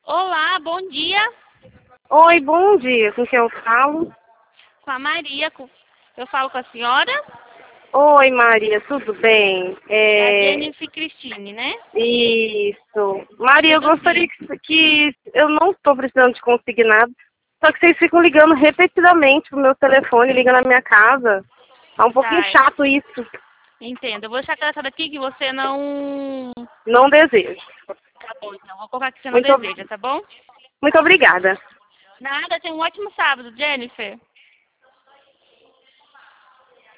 Olá, bom dia. Oi, bom dia. Com quem eu falo? Com a Maria. Eu falo com a senhora? Oi, Maria, tudo bem? É a Jennifer Cristine, né? Isso. Maria, eu Tudo gostaria bem. que eu não estou precisando de conseguir nada, só que vocês ficam ligando repetidamente pro meu telefone, ligam na minha casa. Tá um pouquinho Tá, chato isso. entendo. Eu vou deixar classificado aqui que você não... Não desejo. Tá bom, então. Vou colocar que você não Muito, deseja, tá bom? muito obrigada. Nada, tenha um ótimo sábado, Jennifer.